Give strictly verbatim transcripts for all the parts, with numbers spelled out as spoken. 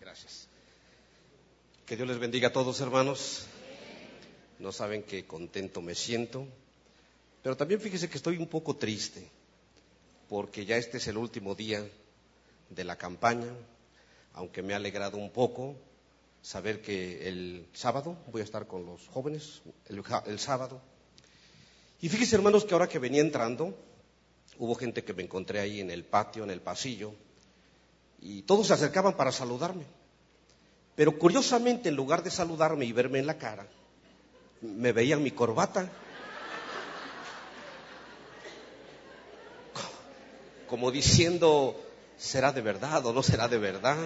Gracias. Que Dios les bendiga a todos, hermanos. No saben qué contento me siento, pero también fíjese que estoy un poco triste, porque ya este es el último día de la campaña, aunque me ha alegrado un poco saber que el sábado voy a estar con los jóvenes, el, el sábado. Y fíjese, hermanos, que ahora que venía entrando, hubo gente que me encontré ahí en el patio, en el pasillo, y todos se acercaban para saludarme. Pero curiosamente, en lugar de saludarme y verme en la cara, me veían mi corbata. Como diciendo, ¿será de verdad o no será de verdad?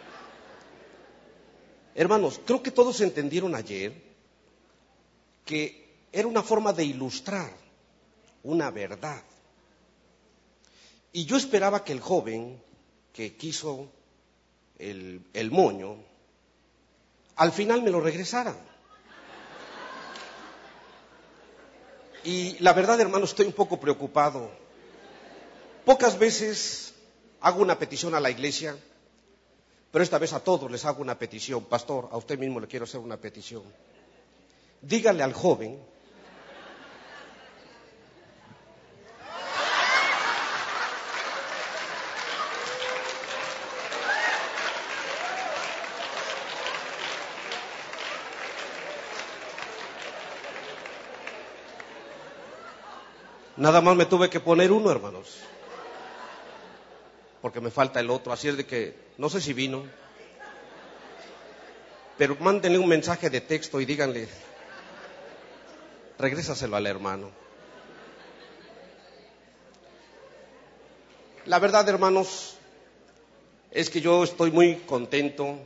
Hermanos, creo que todos entendieron ayer que era una forma de ilustrar una verdad. Y yo esperaba que el joven que quiso el, el moño, al final me lo regresara. Y la verdad, hermano, estoy un poco preocupado. Pocas veces hago una petición a la iglesia, pero esta vez a todos les hago una petición. Pastor, a usted mismo le quiero hacer una petición. Dígale al joven nada más me tuve que poner uno, hermanos, porque me falta el otro, así es de que no sé si vino, pero mándenle un mensaje de texto y díganle, regrésaselo al hermano. La verdad, hermanos, es que yo estoy muy contento,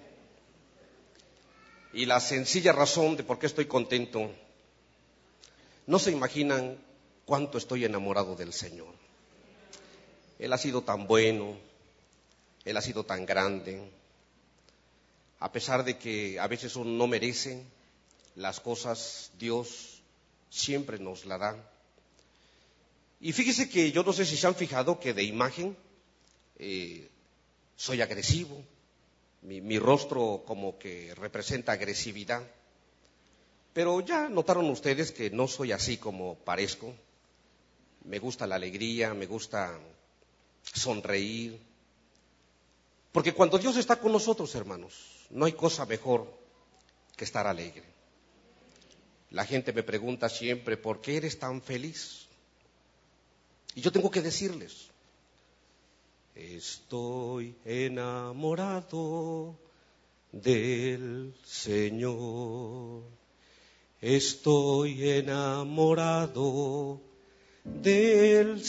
y la sencilla razón de por qué estoy contento, no se imaginan cuánto estoy enamorado del Señor. Él ha sido tan bueno, Él ha sido tan grande, a pesar de que a veces uno no merece las cosas, Dios siempre nos la da. Y fíjese que yo no sé si se han fijado que de imagen eh, soy agresivo, mi, mi rostro como que representa agresividad, pero ya notaron ustedes que no soy así como parezco. Me gusta la alegría, me gusta sonreír, porque cuando Dios está con nosotros, hermanos, no hay cosa mejor que estar alegre. La gente me pregunta siempre, ¿por qué eres tan feliz? Y yo tengo que decirles, estoy enamorado del Señor, estoy enamorado del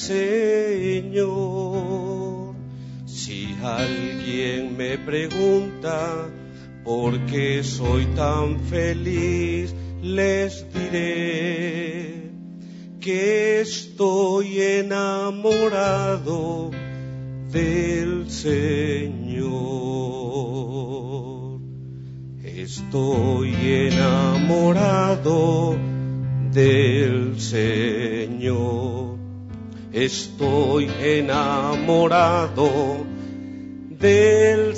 Señor. Si alguien me pregunta por qué soy tan feliz, les diré que estoy enamorado del Señor. Estoy enamorado del Señor, estoy enamorado del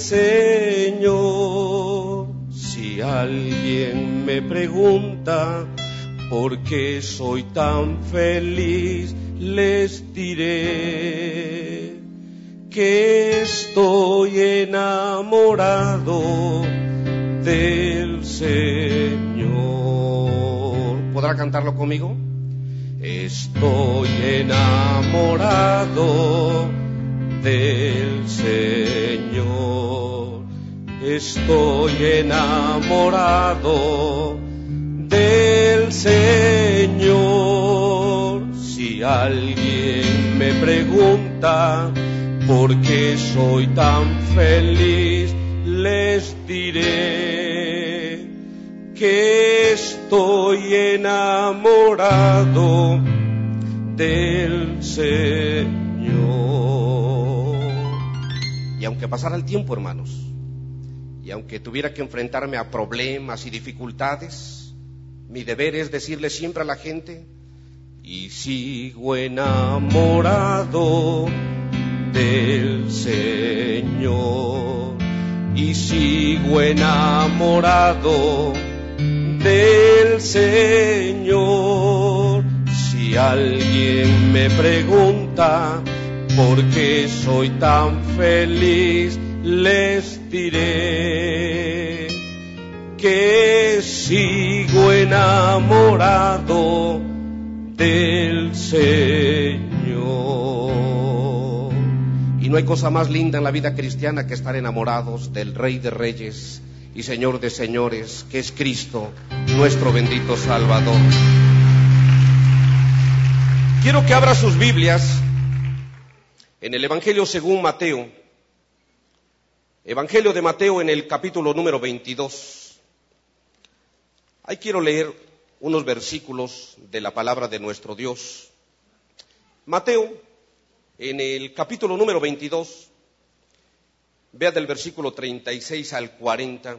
Señor. Si alguien me pregunta por qué soy tan feliz, les diré que estoy enamorado del Señor. ¿Podrá cantarlo conmigo? Estoy enamorado del Señor, estoy enamorado del Señor. Si alguien me pregunta por qué soy tan feliz, les diré que estoy enamorado del Señor. Y aunque pasara el tiempo, hermanos, y aunque tuviera que enfrentarme a problemas y dificultades, mi deber es decirle siempre a la gente, y sigo enamorado del Señor, y sigo enamorado del Señor. Si alguien me pregunta por qué soy tan feliz, les diré que sigo enamorado del Señor. Y no hay cosa más linda en la vida cristiana que estar enamorados del Rey de Reyes y Señor de Señores, que es Cristo, nuestro bendito Salvador. Quiero que abra sus Biblias en el Evangelio según Mateo. Evangelio de Mateo en el capítulo número veintidós. Ahí quiero leer unos versículos de la palabra de nuestro Dios. Mateo, en el capítulo número veintidós, vea del versículo treinta y seis al cuarenta.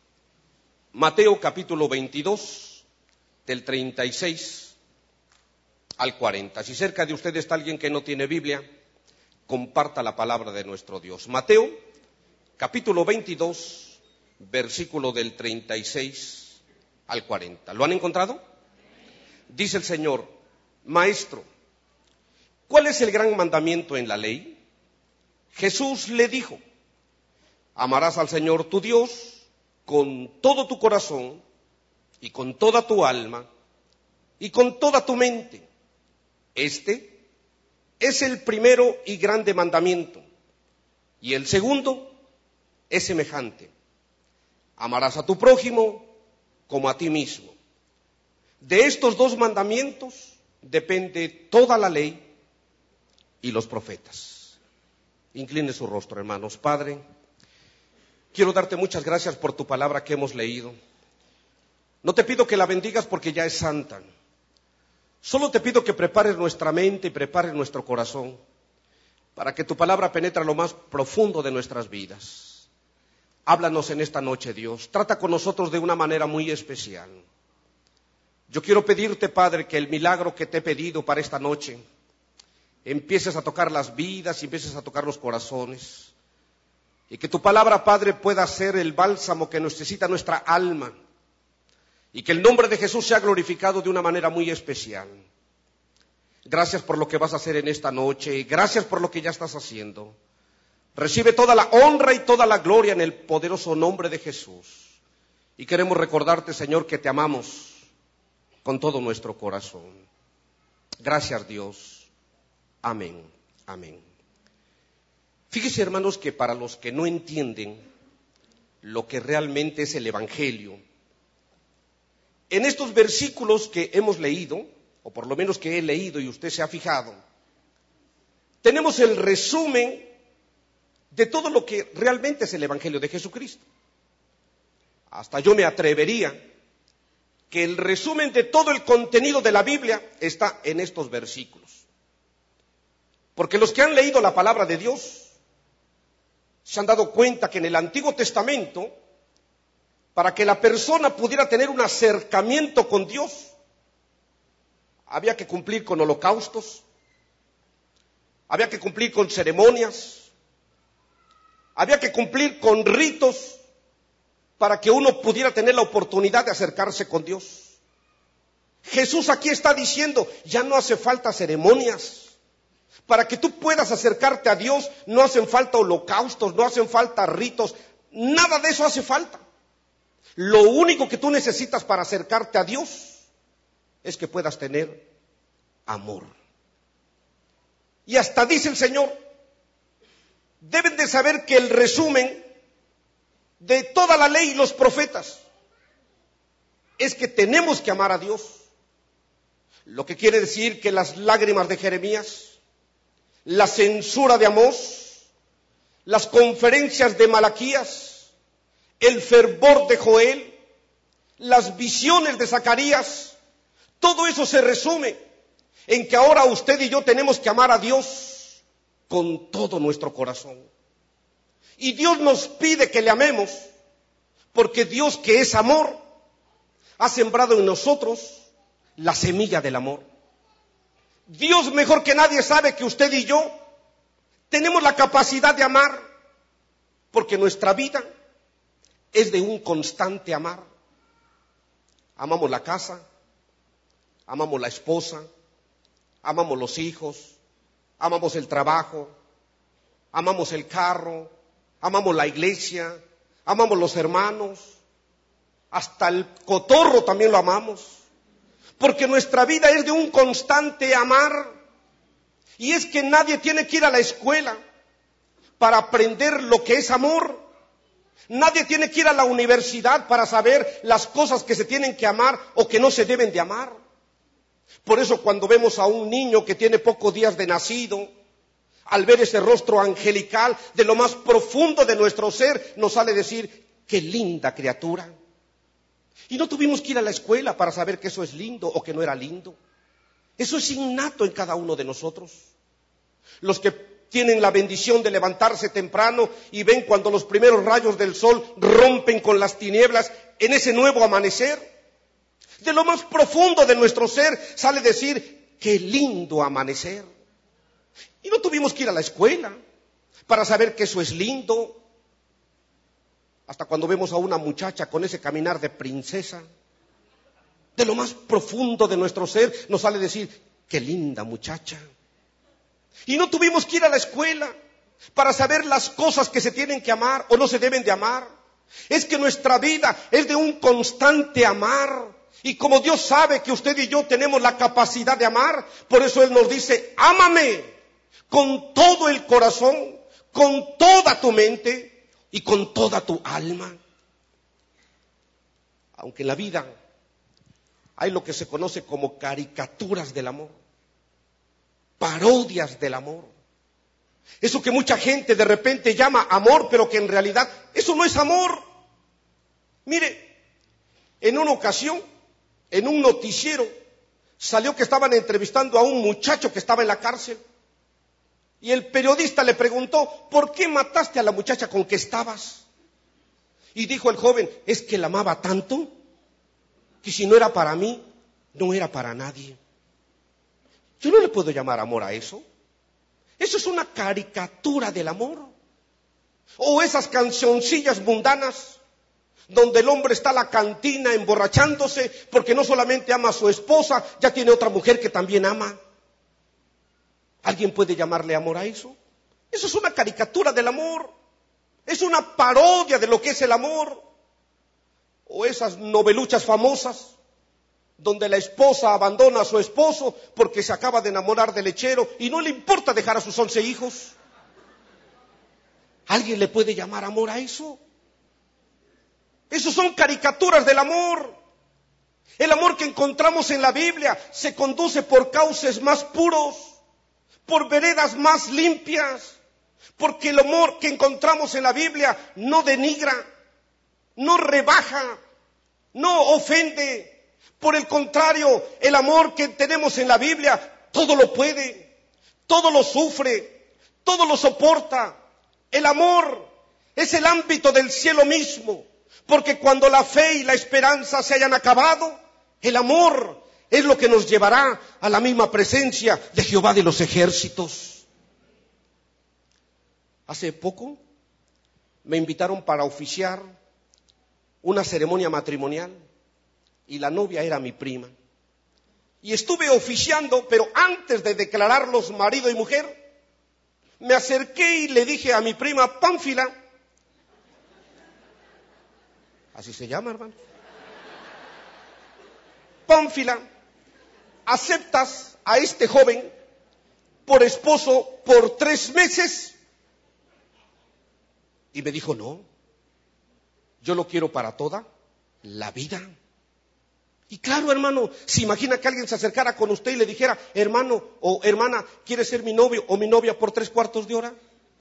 Mateo capítulo veintidós, del treinta y seis al cuarenta. Si cerca de usted está alguien que no tiene Biblia, comparta la palabra de nuestro Dios. Mateo capítulo veintidós, versículo del treinta y seis al cuarenta. ¿Lo han encontrado? Dice el Señor: Maestro, ¿cuál es el gran mandamiento en la ley? Jesús le dijo: amarás al Señor tu Dios con todo tu corazón y con toda tu alma y con toda tu mente. Este es el primero y grande mandamiento. Y el segundo es semejante: amarás a tu prójimo como a ti mismo. De estos dos mandamientos depende toda la ley y los profetas. Incline su rostro, hermanos. Padre, quiero darte muchas gracias por tu palabra que hemos leído. No te pido que la bendigas porque ya es santa. Solo te pido que prepares nuestra mente y prepares nuestro corazón para que tu palabra penetre a lo más profundo de nuestras vidas. Háblanos en esta noche, Dios. Trata con nosotros de una manera muy especial. Yo quiero pedirte, Padre, que el milagro que te he pedido para esta noche empieces a tocar las vidas y empieces a tocar los corazones. Y que tu palabra, Padre, pueda ser el bálsamo que necesita nuestra alma. Y que el nombre de Jesús sea glorificado de una manera muy especial. Gracias por lo que vas a hacer en esta noche. Gracias por lo que ya estás haciendo. Recibe toda la honra y toda la gloria en el poderoso nombre de Jesús. Y queremos recordarte, Señor, que te amamos con todo nuestro corazón. Gracias, Dios. Amén. Amén. Fíjese, hermanos, que para los que no entienden lo que realmente es el Evangelio, en estos versículos que hemos leído, o por lo menos que he leído y usted se ha fijado, tenemos el resumen de todo lo que realmente es el Evangelio de Jesucristo. Hasta yo me atrevería que el resumen de todo el contenido de la Biblia está en estos versículos. Porque los que han leído la palabra de Dios se han dado cuenta que en el Antiguo Testamento, para que la persona pudiera tener un acercamiento con Dios, había que cumplir con holocaustos, había que cumplir con ceremonias, había que cumplir con ritos para que uno pudiera tener la oportunidad de acercarse con Dios. Jesús aquí está diciendo, ya no hace falta ceremonias. Para que tú puedas acercarte a Dios, no hacen falta holocaustos, no hacen falta ritos, nada de eso hace falta. Lo único que tú necesitas para acercarte a Dios es que puedas tener amor. Y hasta dice el Señor, deben de saber que el resumen de toda la ley y los profetas es que tenemos que amar a Dios. Lo que quiere decir que las lágrimas de Jeremías, la censura de Amós, las conferencias de Malaquías, el fervor de Joel, las visiones de Zacarías, todo eso se resume en que ahora usted y yo tenemos que amar a Dios con todo nuestro corazón. Y Dios nos pide que le amemos, porque Dios, que es amor, ha sembrado en nosotros la semilla del amor. Dios mejor que nadie sabe que usted y yo tenemos la capacidad de amar, porque nuestra vida es de un constante amar. Amamos la casa, amamos la esposa, amamos los hijos, amamos el trabajo, amamos el carro, amamos la iglesia, amamos los hermanos, hasta el cotorro también lo amamos, porque nuestra vida es de un constante amar. Y es que nadie tiene que ir a la escuela para aprender lo que es amor. Nadie tiene que ir a la universidad para saber las cosas que se tienen que amar o que no se deben de amar. Por eso cuando vemos a un niño que tiene pocos días de nacido, al ver ese rostro angelical de lo más profundo de nuestro ser, nos sale decir, qué linda criatura. Y no tuvimos que ir a la escuela para saber que eso es lindo o que no era lindo. Eso es innato en cada uno de nosotros. Los que tienen la bendición de levantarse temprano y ven cuando los primeros rayos del sol rompen con las tinieblas en ese nuevo amanecer, de lo más profundo de nuestro ser sale decir, qué lindo amanecer. Y no tuvimos que ir a la escuela para saber que eso es lindo. Hasta cuando vemos a una muchacha con ese caminar de princesa, de lo más profundo de nuestro ser nos sale decir, qué linda muchacha. Y no tuvimos que ir a la escuela para saber las cosas que se tienen que amar o no se deben de amar. Es que nuestra vida es de un constante amar. Y como Dios sabe que usted y yo tenemos la capacidad de amar, por eso Él nos dice, ámame con todo el corazón, con toda tu mente y con toda tu alma. Aunque en la vida hay lo que se conoce como caricaturas del amor, parodias del amor. Eso que mucha gente de repente llama amor, pero que en realidad eso no es amor. Mire, en una ocasión, en un noticiero, salió que estaban entrevistando a un muchacho que estaba en la cárcel. Y el periodista le preguntó, ¿por qué mataste a la muchacha con que estabas? Y dijo el joven, es que la amaba tanto, que si no era para mí, no era para nadie. Yo no le puedo llamar amor a eso. Eso es una caricatura del amor. O esas cancioncillas mundanas, donde el hombre está a la cantina emborrachándose, porque no solamente ama a su esposa, ya tiene otra mujer que también ama. ¿Alguien puede llamarle amor a eso? Eso es una caricatura del amor. Es una parodia de lo que es el amor. O esas noveluchas famosas, donde la esposa abandona a su esposo porque se acaba de enamorar del lechero y no le importa dejar a sus once hijos. ¿Alguien le puede llamar amor a eso? Esos son caricaturas del amor. El amor que encontramos en la Biblia se conduce por cauces más puros, por veredas más limpias, porque el amor que encontramos en la Biblia no denigra, no rebaja, no ofende. Por el contrario, el amor que tenemos en la Biblia todo lo puede, todo lo sufre, todo lo soporta. El amor es el ámbito del cielo mismo, porque cuando la fe y la esperanza se hayan acabado, el amor es lo que nos llevará a la misma presencia de Jehová de los ejércitos. Hace poco me invitaron para oficiar una ceremonia matrimonial. Y la novia era mi prima. Y estuve oficiando, pero antes de declararlos marido y mujer, me acerqué y le dije a mi prima Pánfila, así se llama, hermano, Pánfila, ¿aceptas a este joven por esposo por tres meses? Y me dijo, no, yo lo quiero para toda la vida. Y claro, hermano, ¿se imagina que alguien se acercara con usted y le dijera, hermano o hermana, ¿quieres ser mi novio o mi novia por tres cuartos de hora?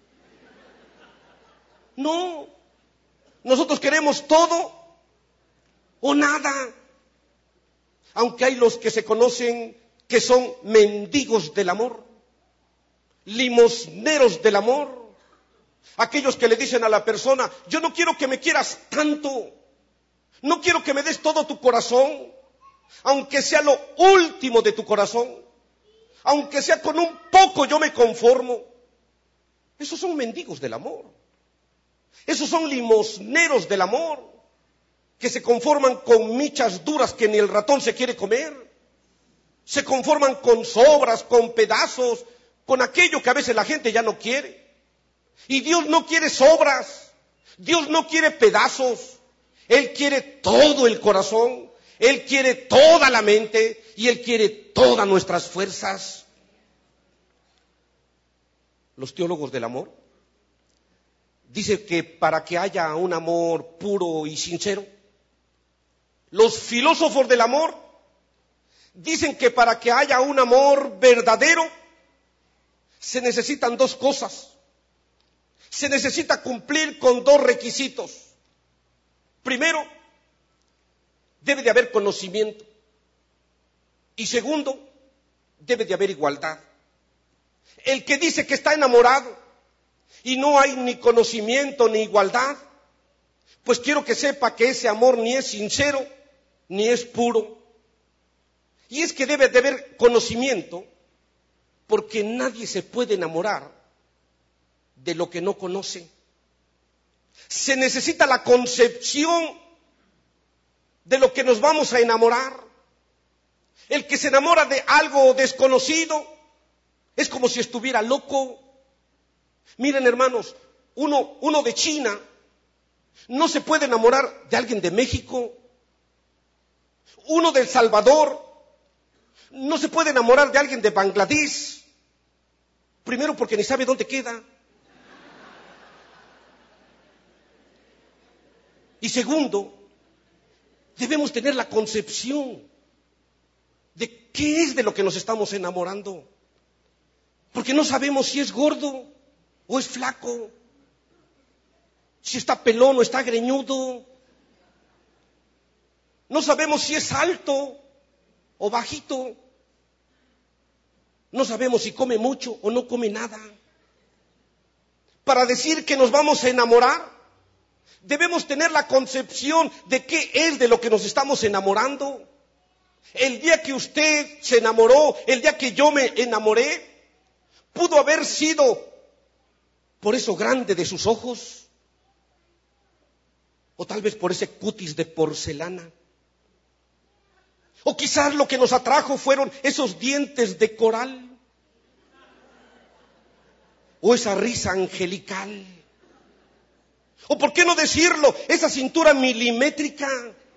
No, nosotros queremos todo o nada. Aunque hay los que se conocen que son mendigos del amor, limosneros del amor, aquellos que le dicen a la persona, yo no quiero que me quieras tanto, no quiero que me des todo tu corazón, aunque sea lo último de tu corazón, aunque sea con un poco yo me conformo. Esos son mendigos del amor. Esos son limosneros del amor, que se conforman con michas duras que ni el ratón se quiere comer. Se conforman con sobras, con pedazos, con aquello que a veces la gente ya no quiere. Y Dios no quiere sobras, Dios no quiere pedazos, Él quiere todo el corazón, Él quiere toda la mente y Él quiere todas nuestras fuerzas. Los teólogos del amor dicen que para que haya un amor puro y sincero, los filósofos del amor dicen que para que haya un amor verdadero se necesitan dos cosas. Se necesita cumplir con dos requisitos. Primero, debe de haber conocimiento. Y segundo, debe de haber igualdad. El que dice que está enamorado y no hay ni conocimiento ni igualdad, pues quiero que sepa que ese amor ni es sincero ni es puro. Y es que debe de haber conocimiento, porque nadie se puede enamorar de lo que no conoce. Se necesita la concepción de lo que nos vamos a enamorar. El que se enamora de algo desconocido es como si estuviera loco. Miren, hermanos, uno, uno de China no se puede enamorar de alguien de México. Uno de El Salvador no se puede enamorar de alguien de Bangladesh. Primero porque ni sabe dónde queda. Y segundo, debemos tener la concepción de qué es de lo que nos estamos enamorando. Porque no sabemos si es gordo o es flaco, si está pelón o está greñudo. No sabemos si es alto o bajito. No sabemos si come mucho o no come nada. Para decir que nos vamos a enamorar, debemos tener la concepción de qué es de lo que nos estamos enamorando. El día que usted se enamoró, el día que yo me enamoré, pudo haber sido por eso grande de sus ojos, o tal vez por ese cutis de porcelana. O quizás lo que nos atrajo fueron esos dientes de coral, o esa risa angelical, o por qué no decirlo, esa cintura milimétrica,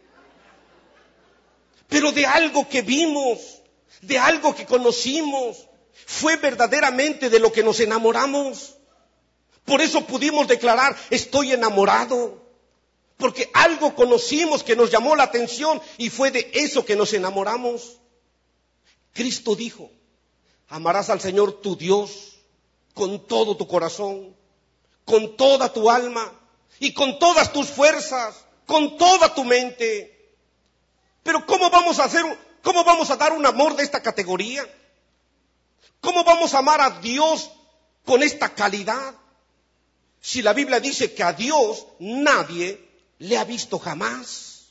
pero de algo que vimos, de algo que conocimos, fue verdaderamente de lo que nos enamoramos. Por eso pudimos declarar, estoy enamorado, porque algo conocimos que nos llamó la atención y fue de eso que nos enamoramos. Cristo dijo, amarás al Señor tu Dios con todo tu corazón, con toda tu alma y con todas tus fuerzas, con toda tu mente. Pero ¿cómo vamos a hacer, cómo vamos a dar un amor de esta categoría? ¿Cómo vamos a amar a Dios con esta calidad? Si la Biblia dice que a Dios nadie le ha visto jamás.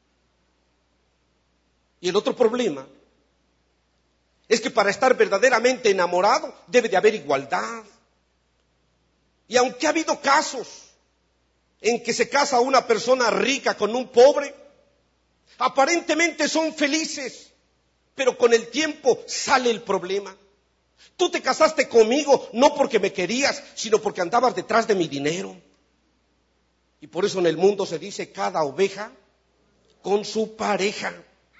Y el otro problema es que para estar verdaderamente enamorado debe de haber igualdad. Y aunque ha habido casos en que se casa una persona rica con un pobre, aparentemente son felices, pero con el tiempo sale el problema. Tú te casaste conmigo no porque me querías, sino porque andabas detrás de mi dinero. Y por eso en el mundo se dice cada oveja con su pareja.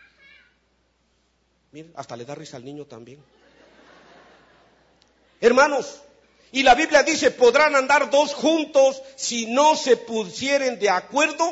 Miren, hasta le da risa al niño también. Hermanos, y la Biblia dice, podrán andar dos juntos si no se pusieren de acuerdo.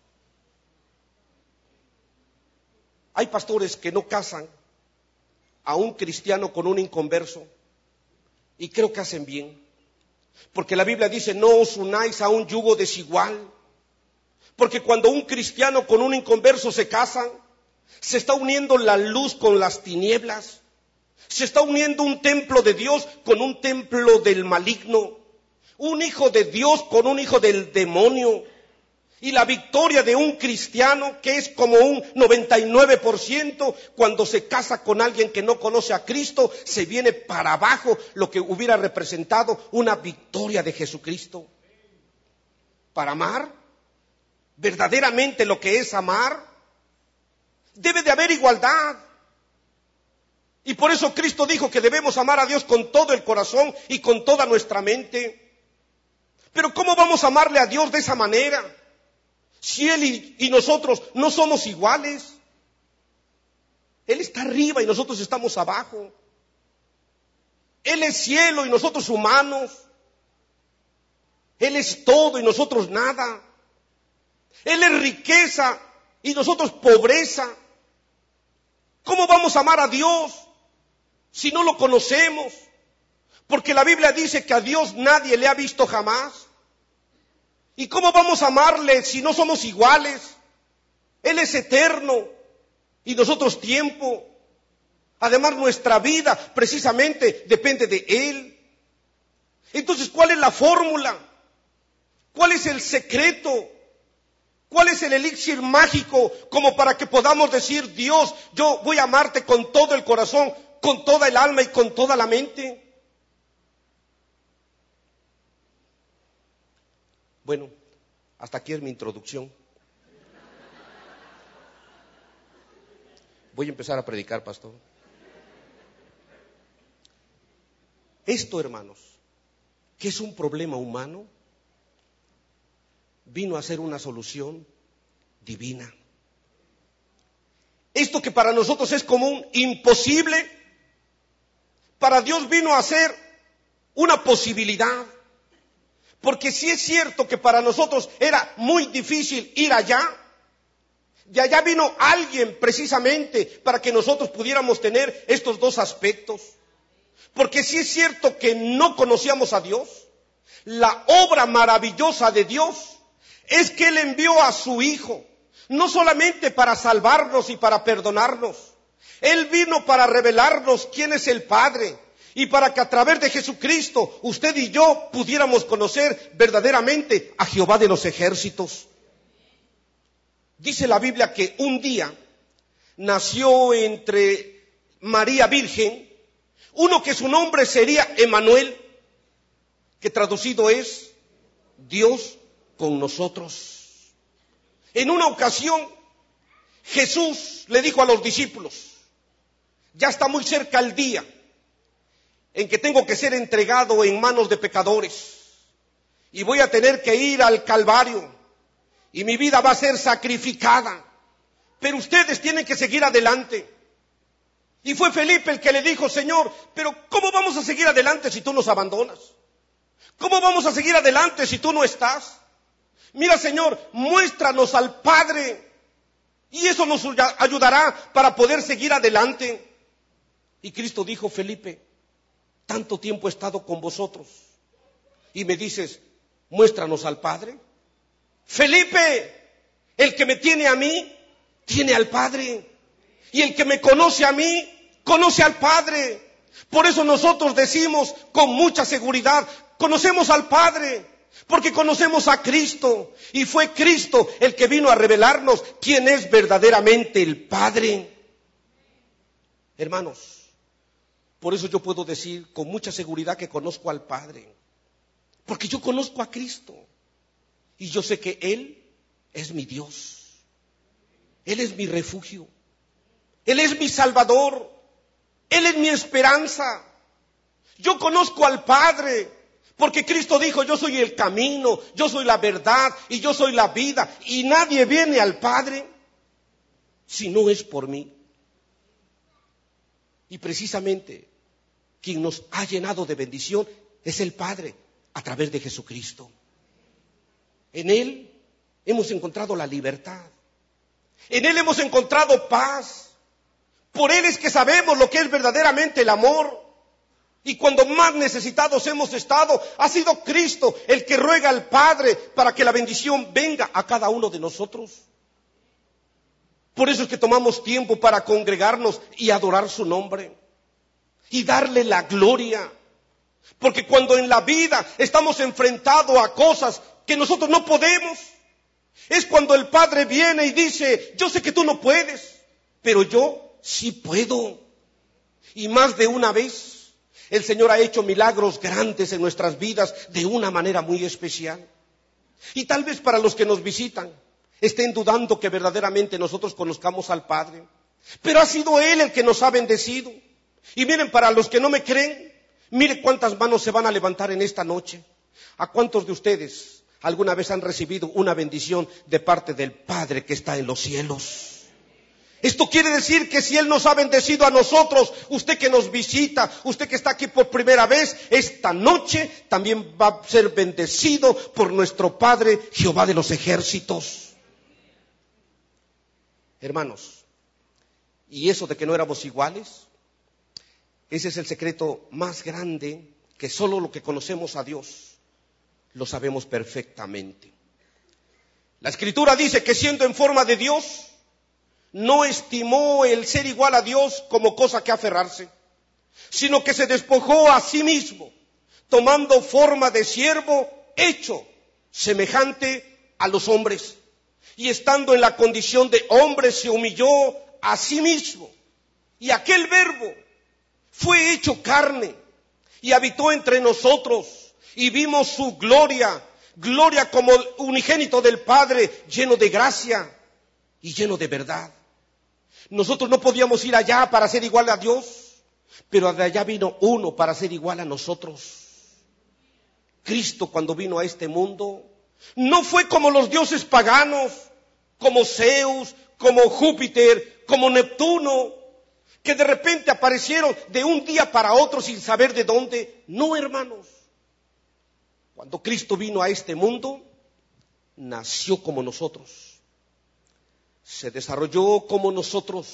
Hay pastores que no casan a un cristiano con un inconverso, y creo que hacen bien, porque la Biblia dice, no os unáis a un yugo desigual, porque cuando un cristiano con un inconverso se casan, se está uniendo la luz con las tinieblas, se está uniendo un templo de Dios con un templo del maligno, un hijo de Dios con un hijo del demonio. Y la victoria de un cristiano, que es como un noventa y nueve por ciento, cuando se casa con alguien que no conoce a Cristo, se viene para abajo lo que hubiera representado una victoria de Jesucristo. para amar verdaderamente lo que es amar. Debe de haber igualdad. Y por eso Cristo dijo que debemos amar a Dios con todo el corazón y con toda nuestra mente. Pero ¿cómo vamos a amarle a Dios de esa manera? Si Él y, y nosotros no somos iguales. Él está arriba y nosotros estamos abajo. Él es cielo y nosotros humanos. Él es todo y nosotros nada. Él es riqueza y nosotros pobreza. ¿Cómo vamos a amar a Dios si no lo conocemos? Porque la Biblia dice que a Dios nadie le ha visto jamás. ¿Y cómo vamos a amarle si no somos iguales? Él es eterno y nosotros tiempo. Además, nuestra vida precisamente depende de Él. Entonces, ¿cuál es la fórmula? ¿Cuál es el secreto? ¿Cuál es el elixir mágico como para que podamos decir, Dios, yo voy a amarte con todo el corazón, con toda el alma y con toda la mente? Bueno, hasta aquí es mi introducción. Voy a empezar a predicar, pastor. Esto, hermanos, que es un problema humano, vino a ser una solución divina. Esto que para nosotros es común, imposible, para Dios vino a ser una posibilidad. Porque si es cierto que para nosotros era muy difícil ir allá, de allá vino alguien precisamente para que nosotros pudiéramos tener estos dos aspectos. Porque si es cierto que no conocíamos a Dios, la obra maravillosa de Dios es que Él envió a su Hijo, no solamente para salvarnos y para perdonarnos. Él vino para revelarnos quién es el Padre y para que a través de Jesucristo usted y yo pudiéramos conocer verdaderamente a Jehová de los ejércitos. Dice la Biblia que un día nació entre María Virgen uno que su nombre sería Emanuel, que traducido es Dios con nosotros. En una ocasión, Jesús le dijo a los discípulos, ya está muy cerca el día en que tengo que ser entregado en manos de pecadores y voy a tener que ir al Calvario y mi vida va a ser sacrificada, pero ustedes tienen que seguir adelante. Y fue Felipe el que le dijo, Señor, pero ¿cómo vamos a seguir adelante si tú nos abandonas? ¿Cómo vamos a seguir adelante si tú no estás? Mira, Señor, muéstranos al Padre y eso nos ayudará para poder seguir adelante. Y Cristo dijo, Felipe, tanto tiempo he estado con vosotros y me dices, muéstranos al Padre. Felipe, el que me tiene a mí, tiene al Padre. Y el que me conoce a mí, conoce al Padre. Por eso nosotros decimos con mucha seguridad, conocemos al Padre, porque conocemos a Cristo. Y fue Cristo el que vino a revelarnos quién es verdaderamente el Padre. Hermanos, por eso yo puedo decir con mucha seguridad que conozco al Padre. Porque yo conozco a Cristo. Y yo sé que Él es mi Dios. Él es mi refugio. Él es mi Salvador. Él es mi esperanza. Yo conozco al Padre, porque Cristo dijo, yo soy el camino, yo soy la verdad y yo soy la vida. Y nadie viene al Padre si no es por mí. Y precisamente quien nos ha llenado de bendición es el Padre a través de Jesucristo. En Él hemos encontrado la libertad. En Él hemos encontrado paz. Por Él es que sabemos lo que es verdaderamente el amor. Y cuando más necesitados hemos estado, ha sido Cristo el que ruega al Padre para que la bendición venga a cada uno de nosotros. Por eso es que tomamos tiempo para congregarnos y adorar su nombre. Y darle la gloria. Porque cuando en la vida estamos enfrentados a cosas que nosotros no podemos, es cuando el Padre viene y dice, yo sé que tú no puedes, pero yo sí puedo. Y más de una vez el Señor ha hecho milagros grandes en nuestras vidas de una manera muy especial. Y tal vez para los que nos visitan estén dudando que verdaderamente nosotros conozcamos al Padre. Pero ha sido Él el que nos ha bendecido. Y miren, para los que no me creen, miren cuántas manos se van a levantar en esta noche. ¿A cuántos de ustedes alguna vez han recibido una bendición de parte del Padre que está en los cielos? Esto quiere decir que si Él nos ha bendecido a nosotros, usted que nos visita, usted que está aquí por primera vez, esta noche también va a ser bendecido por nuestro Padre Jehová de los ejércitos. Hermanos, y eso de que no éramos iguales, ese es el secreto más grande, que solo lo que conocemos a Dios lo sabemos perfectamente. La Escritura dice que siendo en forma de Dios, no estimó el ser igual a Dios como cosa que aferrarse, sino que se despojó a sí mismo, tomando forma de siervo, hecho semejante a los hombres. Y estando en la condición de hombre, se humilló a sí mismo. Y aquel verbo fue hecho carne y habitó entre nosotros. Y vimos su gloria, gloria como unigénito del Padre, lleno de gracia y lleno de verdad. Nosotros no podíamos ir allá para ser igual a Dios, pero de allá vino uno para ser igual a nosotros. Cristo, cuando vino a este mundo, no fue como los dioses paganos, como Zeus, como Júpiter, como Neptuno, que de repente aparecieron de un día para otro sin saber de dónde. No, hermanos. Cuando Cristo vino a este mundo, nació como nosotros. Se desarrolló como nosotros,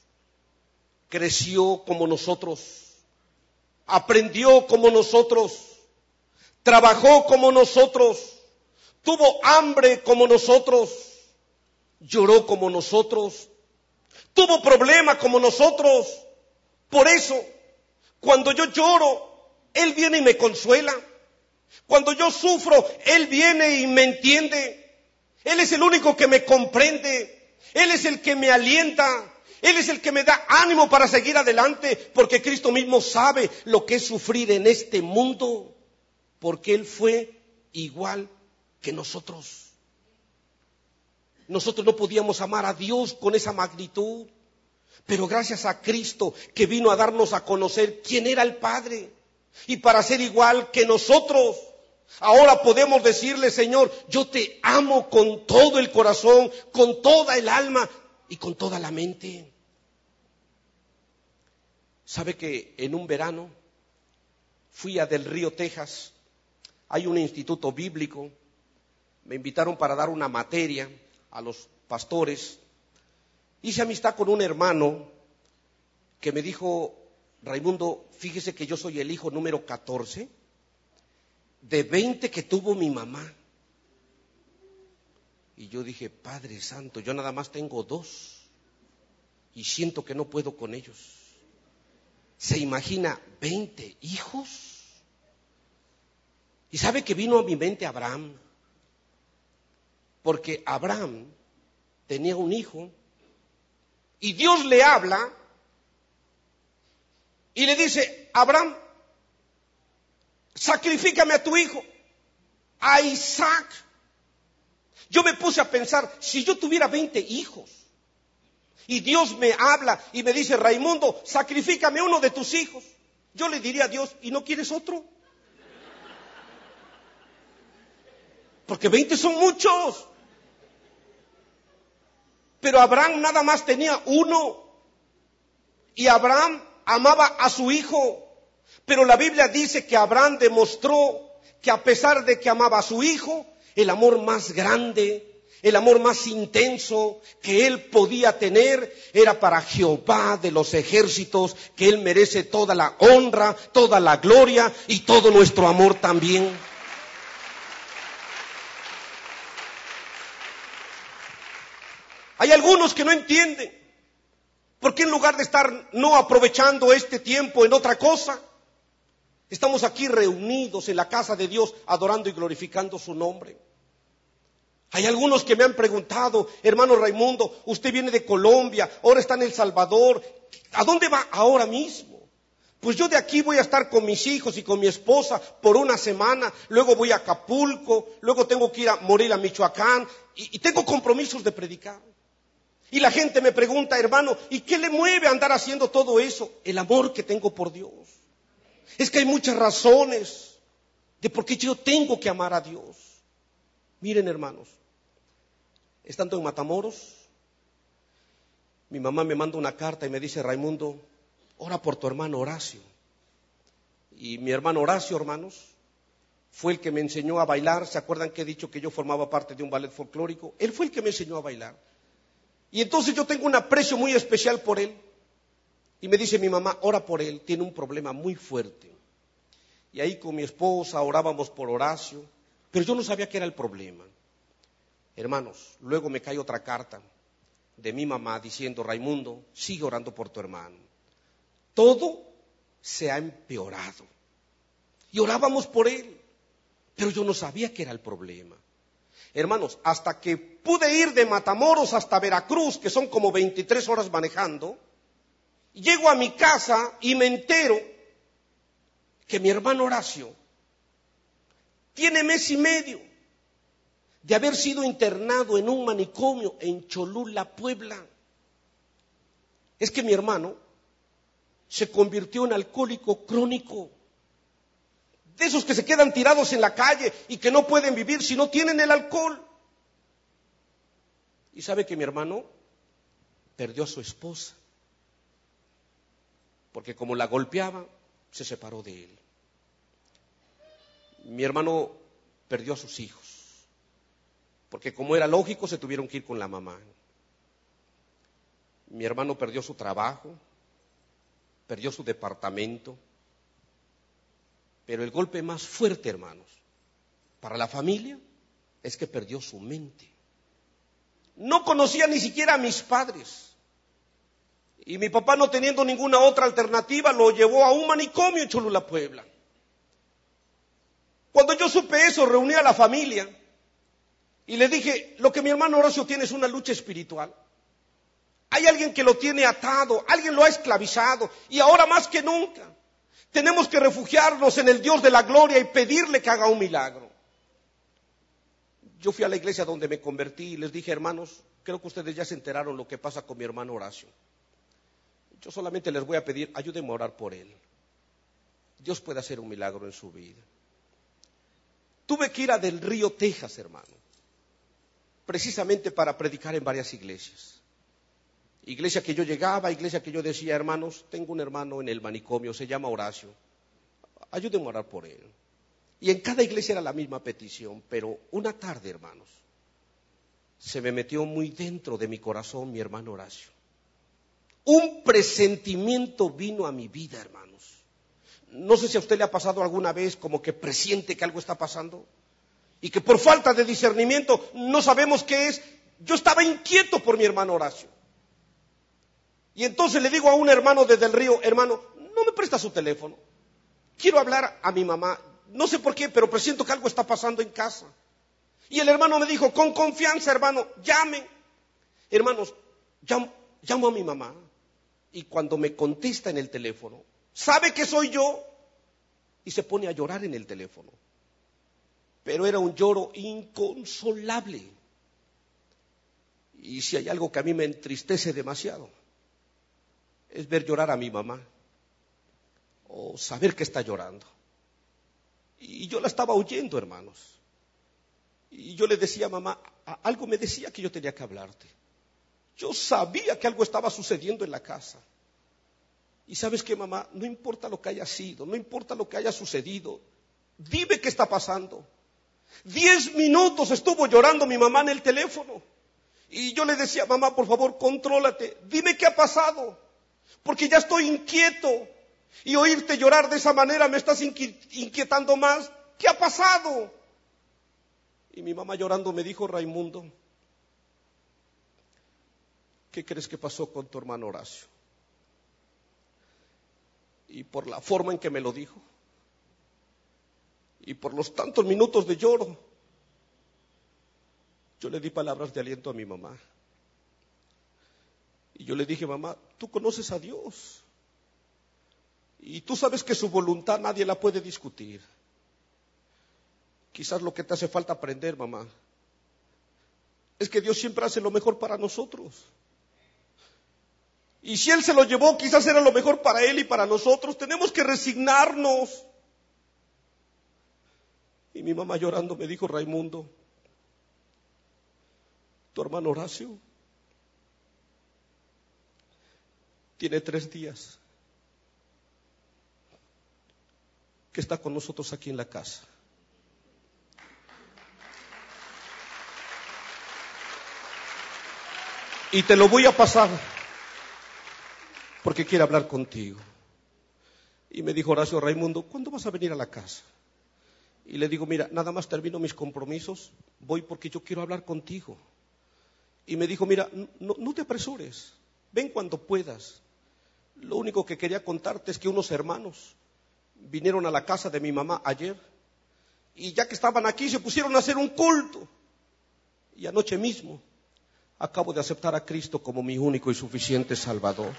creció como nosotros, aprendió como nosotros, trabajó como nosotros, tuvo hambre como nosotros, lloró como nosotros, tuvo problemas como nosotros. Por eso, cuando yo lloro, Él viene y me consuela. Cuando yo sufro, Él viene y me entiende. Él es el único que me comprende. Él es el que me alienta, Él es el que me da ánimo para seguir adelante, porque Cristo mismo sabe lo que es sufrir en este mundo, porque Él fue igual que nosotros. Nosotros no podíamos amar a Dios con esa magnitud, pero gracias a Cristo que vino a darnos a conocer quién era el Padre, y para ser igual que nosotros, ahora podemos decirle: Señor, yo te amo con todo el corazón, con toda el alma y con toda la mente. ¿Sabe que en un verano fui a Del Río, Texas? Hay un instituto bíblico. Me invitaron para dar una materia a los pastores. Hice amistad con un hermano que me dijo: Raimundo, fíjese que yo soy el hijo número catorce de veinte que tuvo mi mamá. Y yo dije: Padre Santo, yo nada más tengo dos y siento que no puedo con ellos. ¿Se imagina veinte hijos? Y sabe que vino a mi mente Abraham, porque Abraham tenía un hijo y Dios le habla y le dice: Abraham, sacrifícame a tu hijo, a Isaac. Yo me puse a pensar, si yo tuviera veinte hijos y Dios me habla y me dice: Raimundo, sacrifícame uno de tus hijos, yo le diría a Dios: ¿y no quieres otro? Porque veinte son muchos. Pero Abraham nada más tenía uno, y Abraham amaba a su hijo. Pero la Biblia dice que Abraham demostró que a pesar de que amaba a su hijo, el amor más grande, el amor más intenso que él podía tener era para Jehová de los ejércitos, que Él merece toda la honra, toda la gloria y todo nuestro amor también. Hay algunos que no entienden por qué en lugar de estar no aprovechando este tiempo en otra cosa, estamos aquí reunidos en la casa de Dios adorando y glorificando su nombre. Hay algunos que me han preguntado: hermano Raimundo, usted viene de Colombia, ahora está en El Salvador, ¿a dónde va ahora mismo? Pues yo de aquí voy a estar con mis hijos y con mi esposa por una semana, luego voy a Acapulco, luego tengo que ir a morir a Michoacán y, y tengo compromisos de predicar. Y la gente me pregunta, hermano, ¿y qué le mueve a andar haciendo todo eso? El amor que tengo por Dios. Es que hay muchas razones de por qué yo tengo que amar a Dios. Miren, hermanos, estando en Matamoros, mi mamá me manda una carta y me dice, Raimundo, ora por tu hermano Horacio. Y mi hermano Horacio, hermanos, fue el que me enseñó a bailar. ¿Se acuerdan que he dicho que yo formaba parte de un ballet folclórico? Él fue el que me enseñó a bailar. Y entonces yo tengo un aprecio muy especial por él. Y me dice mi mamá, ora por él, tiene un problema muy fuerte. Y ahí con mi esposa orábamos por Horacio, pero yo no sabía qué era el problema. Hermanos, luego me cae otra carta de mi mamá diciendo, Raimundo, sigue orando por tu hermano. Todo se ha empeorado. Y orábamos por él, pero yo no sabía qué era el problema. Hermanos, hasta que pude ir de Matamoros hasta Veracruz, que son como veintitrés horas manejando, llego a mi casa y me entero que mi hermano Horacio tiene mes y medio de haber sido internado en un manicomio en Cholula, Puebla. Es que mi hermano se convirtió en alcohólico crónico, de esos que se quedan tirados en la calle y que no pueden vivir si no tienen el alcohol. Y sabe que mi hermano perdió a su esposa, porque como la golpeaba, se separó de él. Mi hermano perdió a sus hijos, porque como era lógico, se tuvieron que ir con la mamá. Mi hermano perdió su trabajo, perdió su departamento, pero el golpe más fuerte, hermanos, para la familia es que perdió su mente. No conocía ni siquiera a mis padres. Y mi papá, no teniendo ninguna otra alternativa, lo llevó a un manicomio en Cholula, Puebla. Cuando yo supe eso, reuní a la familia y le dije, lo que mi hermano Horacio tiene es una lucha espiritual. Hay alguien que lo tiene atado, alguien lo ha esclavizado, y ahora más que nunca tenemos que refugiarnos en el Dios de la gloria y pedirle que haga un milagro. Yo fui a la iglesia donde me convertí y les dije, hermanos, creo que ustedes ya se enteraron lo que pasa con mi hermano Horacio. Yo solamente les voy a pedir, ayúdenme a orar por él. Dios puede hacer un milagro en su vida. Tuve que ir a Del Río, Texas, hermano, precisamente para predicar en varias iglesias. Iglesia que yo llegaba, iglesia que yo decía, hermanos, tengo un hermano en el manicomio, se llama Horacio, ayúdenme a orar por él. Y en cada iglesia era la misma petición, pero una tarde, hermanos, se me metió muy dentro de mi corazón mi hermano Horacio. Un presentimiento vino a mi vida, hermanos. No sé si a usted le ha pasado alguna vez como que presiente que algo está pasando y que por falta de discernimiento no sabemos qué es. Yo estaba inquieto por mi hermano Horacio. Y entonces le digo a un hermano desde el río, hermano, ¿no me presta su teléfono? Quiero hablar a mi mamá. No sé por qué, pero presiento que algo está pasando en casa. Y el hermano me dijo, con confianza, hermano, llame. Hermanos, llamo, llamo a mi mamá. Y cuando me contesta en el teléfono, sabe que soy yo. Y se pone a llorar en el teléfono. Pero era un lloro inconsolable. Y si hay algo que a mí me entristece demasiado, es ver llorar a mi mamá, o saber que está llorando. Y yo la estaba oyendo, hermanos. Y yo le decía a mamá, algo me decía que yo tenía que hablarte. Yo sabía que algo estaba sucediendo en la casa. Y sabes qué, mamá, no importa lo que haya sido, no importa lo que haya sucedido, dime qué está pasando. Diez minutos estuvo llorando mi mamá en el teléfono. Y yo le decía, mamá, por favor, contrólate, dime qué ha pasado. Porque ya estoy inquieto y oírte llorar de esa manera me estás inquietando más. ¿Qué ha pasado? Y mi mamá llorando me dijo, Raimundo, ¿qué crees que pasó con tu hermano Horacio? Y por la forma en que me lo dijo y por los tantos minutos de lloro, yo le di palabras de aliento a mi mamá. Y yo le dije, mamá, tú conoces a Dios. Y tú sabes que su voluntad nadie la puede discutir. Quizás lo que te hace falta aprender, mamá, es que Dios siempre hace lo mejor para nosotros. Y si Él se lo llevó, quizás era lo mejor para Él y para nosotros. Tenemos que resignarnos. Y mi mamá llorando me dijo: Raimundo, tu hermano Horacio tiene tres días que está con nosotros aquí en la casa. Y te lo voy a pasar porque quiere hablar contigo. Y me dijo Horacio: Raimundo, ¿cuándo vas a venir a la casa? Y le digo: mira, nada más termino mis compromisos, voy porque yo quiero hablar contigo. Y me dijo: mira, no, no te apresures, ven cuando puedas. Lo único que quería contarte es que unos hermanos vinieron a la casa de mi mamá ayer, y ya que estaban aquí se pusieron a hacer un culto. Y anoche mismo acabo de aceptar a Cristo como mi único y suficiente Salvador.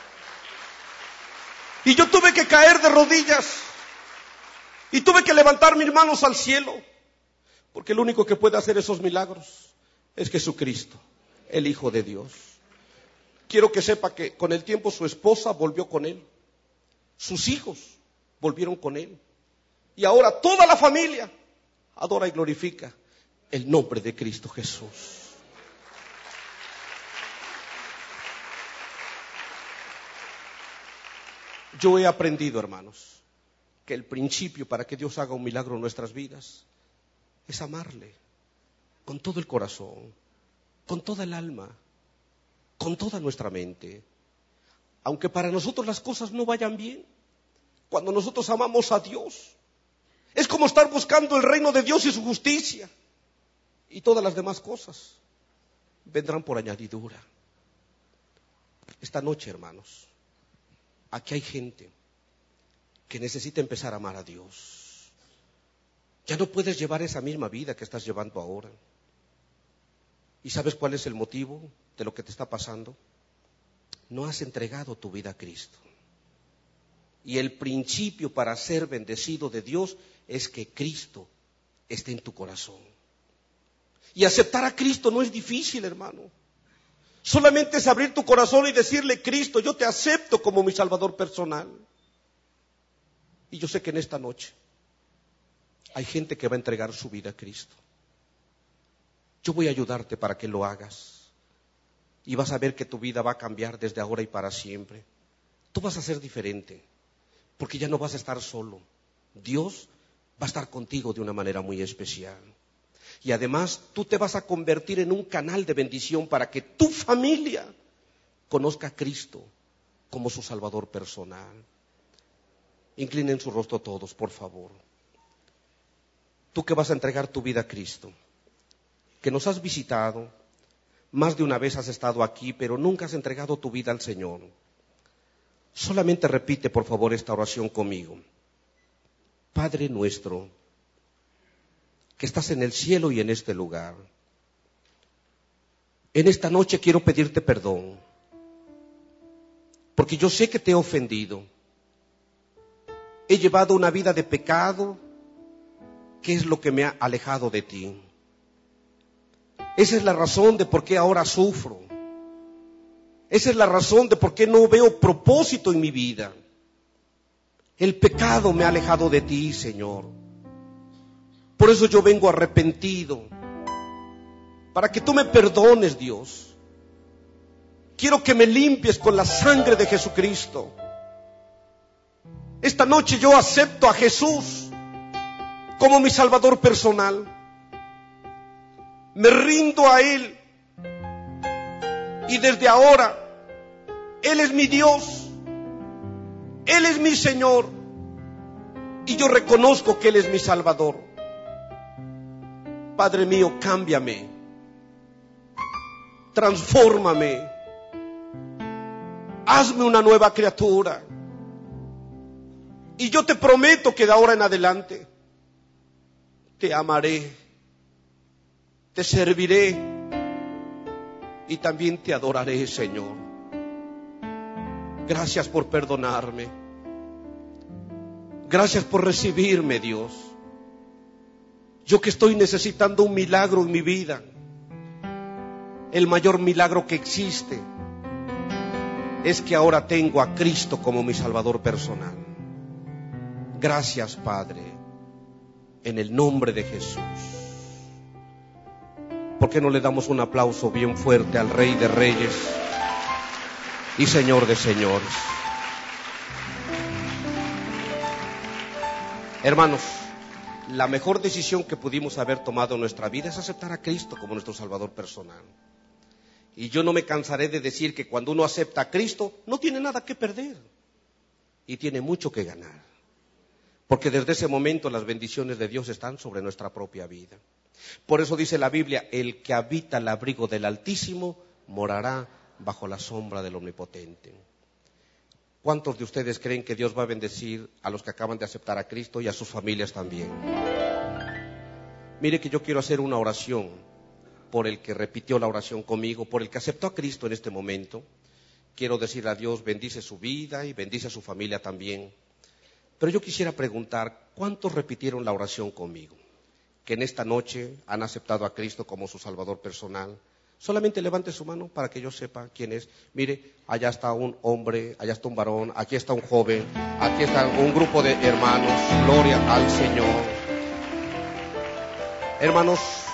Y yo tuve que caer de rodillas y tuve que levantar mis manos al cielo, porque el único que puede hacer esos milagros es Jesucristo, el Hijo de Dios. Quiero que sepa que con el tiempo su esposa volvió con él, sus hijos volvieron con él, y ahora toda la familia adora y glorifica el nombre de Cristo Jesús. Yo he aprendido, hermanos, que el principio para que Dios haga un milagro en nuestras vidas es amarle con todo el corazón, con toda el alma, con toda nuestra mente. Aunque para nosotros las cosas no vayan bien, cuando nosotros amamos a Dios, es como estar buscando el reino de Dios y su justicia, y todas las demás cosas vendrán por añadidura. Esta noche, hermanos, aquí hay gente que necesita empezar a amar a Dios. Ya no puedes llevar esa misma vida que estás llevando ahora. ¿Y sabes cuál es el motivo de lo que te está pasando? No has entregado tu vida a Cristo. Y el principio para ser bendecido de Dios es que Cristo esté en tu corazón. Y aceptar a Cristo no es difícil, hermano. Solamente es abrir tu corazón y decirle: Cristo, yo te acepto como mi Salvador personal. Y yo sé que en esta noche hay gente que va a entregar su vida a Cristo. Yo voy a ayudarte para que lo hagas. Y vas a ver que tu vida va a cambiar desde ahora y para siempre. Tú vas a ser diferente, porque ya no vas a estar solo. Dios va a estar contigo de una manera muy especial. Y además tú te vas a convertir en un canal de bendición para que tu familia conozca a Cristo como su Salvador personal. Inclinen su rostro todos, por favor. Tú que vas a entregar tu vida a Cristo, que nos has visitado, más de una vez has estado aquí, pero nunca has entregado tu vida al Señor. Solamente repite, por favor, esta oración conmigo. Padre nuestro, que estás en el cielo y en este lugar, en esta noche quiero pedirte perdón, porque yo sé que te he ofendido. He llevado una vida de pecado, que es lo que me ha alejado de ti. Esa es la razón de por qué ahora sufro. Esa es la razón de por qué no veo propósito en mi vida. El pecado me ha alejado de ti, Señor. Por eso yo vengo arrepentido, para que tú me perdones, Dios. Quiero que me limpies con la sangre de Jesucristo. Esta noche yo acepto a Jesús como mi Salvador personal. Me rindo a Él. Y desde ahora, Él es mi Dios. Él es mi Señor. Y yo reconozco que Él es mi Salvador. Padre mío, cámbiame. Transfórmame. Hazme una nueva criatura. Y yo te prometo que de ahora en adelante te amaré, te serviré y también te adoraré, Señor. Gracias por perdonarme. Gracias por recibirme, Dios. Yo que estoy necesitando un milagro en mi vida, el mayor milagro que existe es que ahora tengo a Cristo como mi Salvador personal. Gracias, Padre, en el nombre de Jesús. ¿Por qué no le damos un aplauso bien fuerte al Rey de Reyes y Señor de Señores? Hermanos, la mejor decisión que pudimos haber tomado en nuestra vida es aceptar a Cristo como nuestro Salvador personal. Y yo no me cansaré de decir que cuando uno acepta a Cristo, no tiene nada que perder y tiene mucho que ganar. Porque desde ese momento las bendiciones de Dios están sobre nuestra propia vida. Por eso dice la Biblia, el que habita al abrigo del Altísimo morará bajo la sombra del Omnipotente. ¿Cuántos de ustedes creen que Dios va a bendecir a los que acaban de aceptar a Cristo y a sus familias también? Mire que yo quiero hacer una oración por el que repitió la oración conmigo, por el que aceptó a Cristo en este momento. Quiero decirle a Dios, bendice su vida y bendice a su familia también. Pero yo quisiera preguntar, ¿cuántos repitieron la oración conmigo? Que en esta noche han aceptado a Cristo como su Salvador personal. Solamente levante su mano para que yo sepa quién es. Mire, allá está un hombre, allá está un varón, aquí está un joven, aquí está un grupo de hermanos. Gloria al Señor. Hermanos,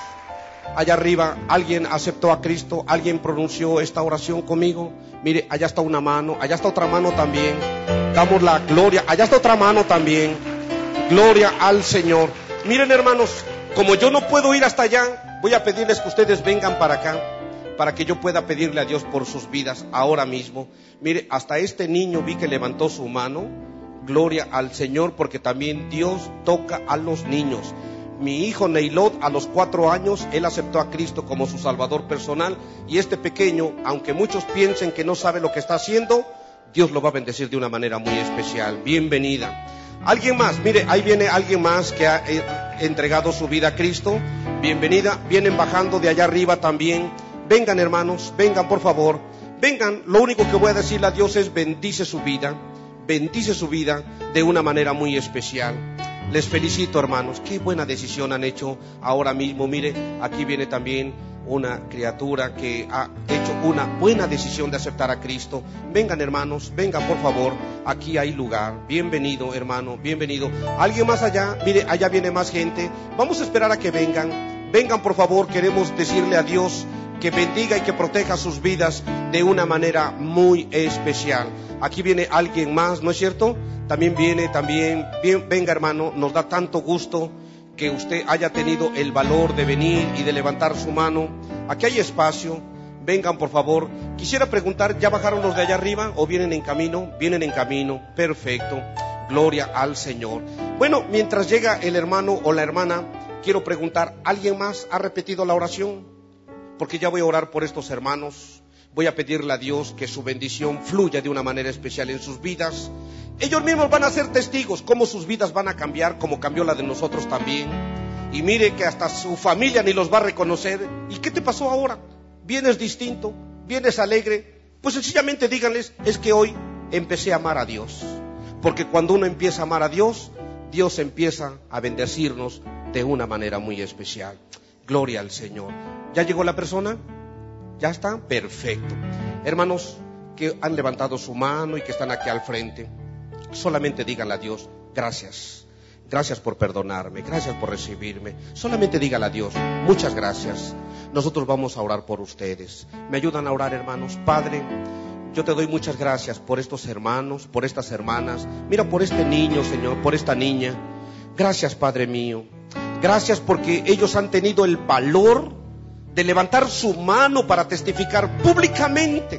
allá arriba, ¿alguien aceptó a Cristo? ¿Alguien pronunció esta oración conmigo? Mire, allá está una mano, allá está otra mano también. Damos la gloria, allá está otra mano también. Gloria al Señor. Miren, hermanos, como yo no puedo ir hasta allá, voy a pedirles que ustedes vengan para acá, para que yo pueda pedirle a Dios por sus vidas ahora mismo. Mire, hasta este niño vi que levantó su mano. Gloria al Señor, porque también Dios toca a los niños. Mi hijo Neilot, a los cuatro años, él aceptó a Cristo como su Salvador personal. Y este pequeño, aunque muchos piensen que no sabe lo que está haciendo, Dios lo va a bendecir de una manera muy especial. Bienvenida. Alguien más, mire, ahí viene alguien más que ha eh, entregado su vida a Cristo. Bienvenida. Vienen bajando de allá arriba también. Vengan, hermanos, vengan por favor. Vengan, lo único que voy a decirle a Dios es bendice su vida. Bendice su vida de una manera muy especial. Les felicito, hermanos, qué buena decisión han hecho ahora mismo. Mire, aquí viene también una criatura que ha hecho una buena decisión de aceptar a Cristo. Vengan, hermanos, vengan por favor, aquí hay lugar. Bienvenido, hermano, bienvenido. ¿Alguien más allá? Mire, allá viene más gente. Vamos a esperar a que vengan. Vengan por favor, queremos decirle a Dios que bendiga y que proteja sus vidas de una manera muy especial. Aquí viene alguien más, ¿no es cierto? También viene, también, bien, venga hermano, nos da tanto gusto que usted haya tenido el valor de venir y de levantar su mano. Aquí hay espacio, vengan por favor. Quisiera preguntar, ¿ya bajaron los de allá arriba o vienen en camino? Vienen en camino, perfecto, gloria al Señor. Bueno, mientras llega el hermano o la hermana, quiero preguntar, ¿alguien más ha repetido la oración? Porque ya voy a orar por estos hermanos. Voy a pedirle a Dios que su bendición fluya de una manera especial en sus vidas. Ellos mismos van a ser testigos cómo sus vidas van a cambiar, como cambió la de nosotros también. Y mire que hasta su familia ni los va a reconocer. ¿Y qué te pasó ahora? ¿Vienes distinto? ¿Vienes alegre? Pues sencillamente díganles, es que hoy empecé a amar a Dios. Porque cuando uno empieza a amar a Dios, Dios empieza a bendecirnos de una manera muy especial. Gloria al Señor. ¿Ya llegó la persona? ¿Ya está? Perfecto. Hermanos que han levantado su mano y que están aquí al frente, solamente díganle a Dios, gracias. Gracias por perdonarme, gracias por recibirme. Solamente díganle a Dios, muchas gracias. Nosotros vamos a orar por ustedes. ¿Me ayudan a orar, hermanos? Padre, yo te doy muchas gracias por estos hermanos, por estas hermanas. Mira, por este niño, Señor, por esta niña. Gracias, Padre mío. Gracias porque ellos han tenido el valor de levantar su mano para testificar públicamente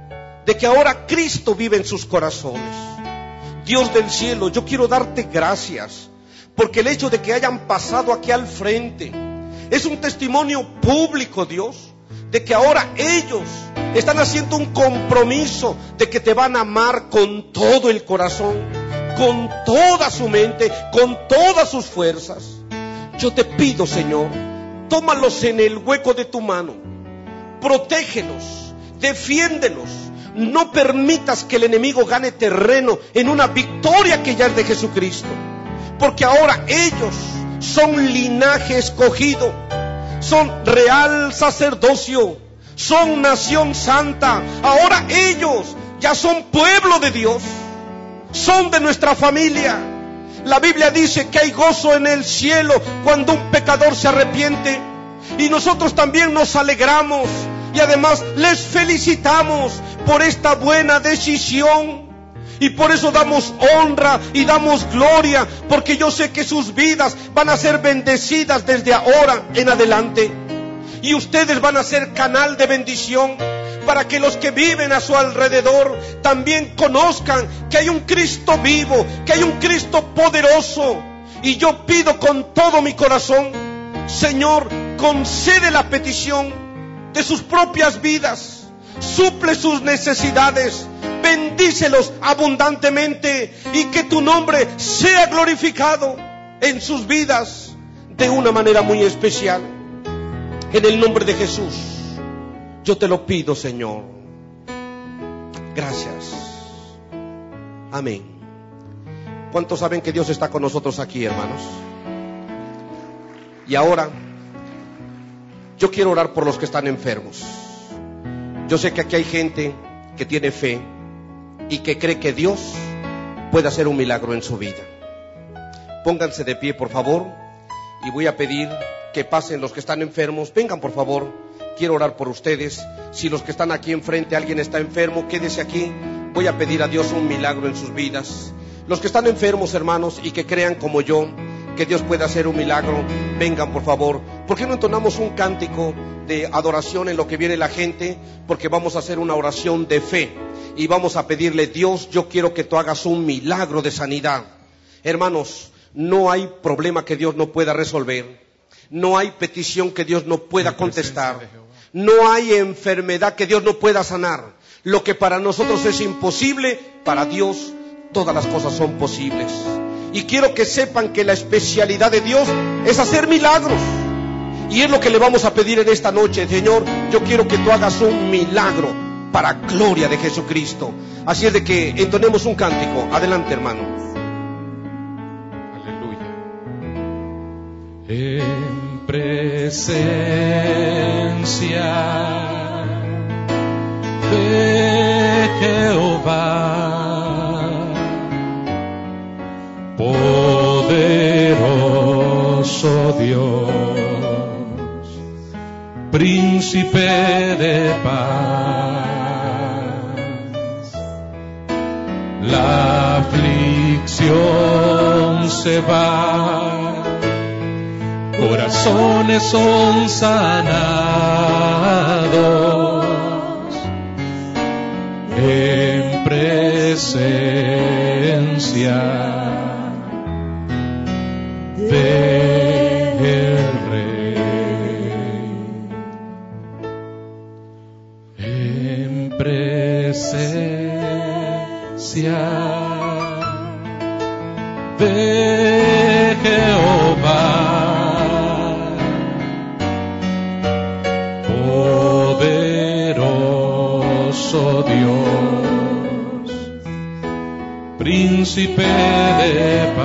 de que ahora Cristo vive en sus corazones. Dios del cielo, yo quiero darte gracias porque el hecho de que hayan pasado aquí al frente es un testimonio público, Dios, de que ahora ellos están haciendo un compromiso de que te van a amar con todo el corazón, con toda su mente, con todas sus fuerzas. Yo te pido, Señor, tómalos en el hueco de tu mano, protégelos, defiéndelos, no permitas que el enemigo gane terreno en una victoria que ya es de Jesucristo. porque ahora ellos son linaje escogido, son real sacerdocio, son nación santa. Ahora ellos ya son pueblo de Dios, son de nuestra familia. La Biblia dice que hay gozo en el cielo cuando un pecador se arrepiente, y nosotros también nos alegramos y además les felicitamos por esta buena decisión. Y por eso damos honra y damos gloria, porque yo sé que sus vidas van a ser bendecidas desde ahora en adelante. Y ustedes van a ser canal de bendición para que los que viven a su alrededor también conozcan que hay un Cristo vivo, que hay un Cristo poderoso. Y yo pido con todo mi corazón, Señor, concede la petición de sus propias vidas, suple sus necesidades, bendícelos abundantemente, y que tu nombre sea glorificado en sus vidas de una manera muy especial. En el nombre de Jesús, yo te lo pido, Señor. Gracias. Amén. ¿Cuántos saben que Dios está con nosotros aquí, hermanos? Y ahora, yo quiero orar por los que están enfermos. Yo sé que aquí hay gente que tiene fe y que cree que Dios puede hacer un milagro en su vida. Pónganse de pie, por favor, y voy a pedir que pasen los que están enfermos. Vengan, por favor, quiero orar por ustedes. Si los que están aquí enfrente, alguien está enfermo, quédese aquí. Voy a pedir a Dios un milagro en sus vidas. Los que están enfermos, hermanos, y que crean como yo que Dios puede hacer un milagro, vengan, por favor. ¿Por qué no entonamos un cántico de adoración en lo que viene la gente? Porque vamos a hacer una oración de fe y vamos a pedirle: Dios, yo quiero que tú hagas un milagro de sanidad. Hermanos, no hay problema que Dios no pueda resolver, no hay petición que Dios no pueda contestar, no hay enfermedad que Dios no pueda sanar. Lo que para nosotros es imposible, para Dios todas las cosas son posibles. Y quiero que sepan que la especialidad de Dios es hacer milagros. Y es lo que le vamos a pedir en esta noche. Señor, yo quiero que tú hagas un milagro para gloria de Jesucristo. Así es de que entonemos un cántico. Adelante, hermano. Aleluya. En presencia de Jehová, poderoso Dios, príncipe de paz, la aflicción se va, corazones son sanados en presencia del Rey, en presencia de Jehová, poderoso Dios, príncipe de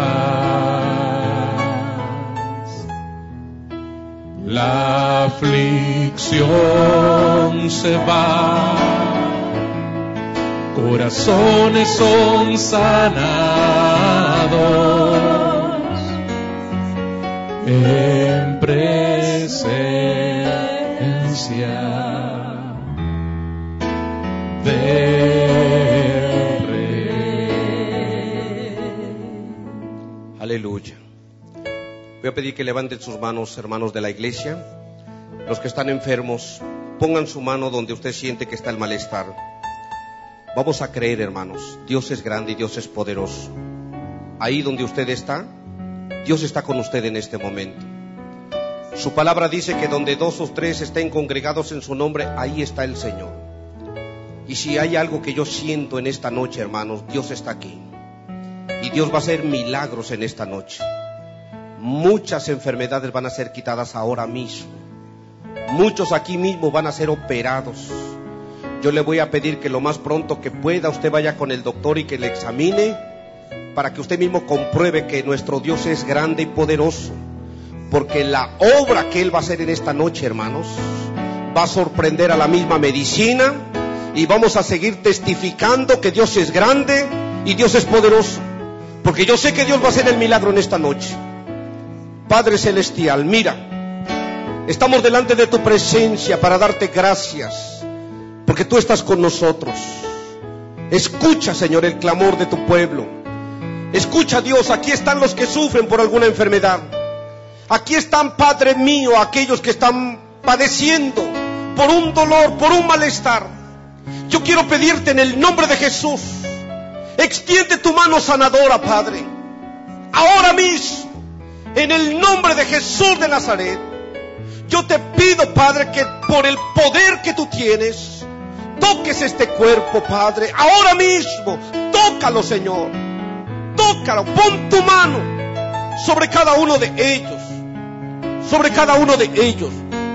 paz, la aflicción se va, corazones son sanados en presencia del Rey. Aleluya. Voy a pedir que levanten sus manos, hermanos de la iglesia. Los que están enfermos, pongan su mano donde usted siente que está el malestar. Vamos a creer, hermanos, Dios es grande y Dios es poderoso. Ahí donde usted está, Dios está con usted en este momento. Su palabra dice que donde dos o tres estén congregados en su nombre, ahí está el Señor. Y si hay algo que yo siento en esta noche, hermanos, Dios está aquí. Y Dios va a hacer milagros en esta noche. Muchas enfermedades van a ser quitadas ahora mismo. Muchos aquí mismo van a ser operados. Yo le voy a pedir que lo más pronto que pueda usted vaya con el doctor y que le examine para que usted mismo compruebe que nuestro Dios es grande y poderoso. Porque la obra que Él va a hacer en esta noche, hermanos, va a sorprender a la misma medicina. Y vamos a seguir testificando que Dios es grande y Dios es poderoso. Porque yo sé que Dios va a hacer el milagro en esta noche. Padre Celestial, mira, estamos delante de tu presencia para darte gracias, porque tú estás con nosotros. Escucha, Señor, el clamor de tu pueblo. Escucha, Dios, aquí están los que sufren por alguna enfermedad. Aquí están, Padre mío, aquellos que están padeciendo por un dolor, por un malestar. Yo quiero pedirte en el nombre de Jesús, extiende tu mano sanadora, Padre. Ahora mismo, en el nombre de Jesús de Nazaret, yo te pido, Padre, que por el poder que tú tienes, toques este cuerpo, Padre. Ahora mismo, tócalo, Señor. Tócalo, pon tu mano sobre cada uno de ellos. Sobre cada uno de ellos.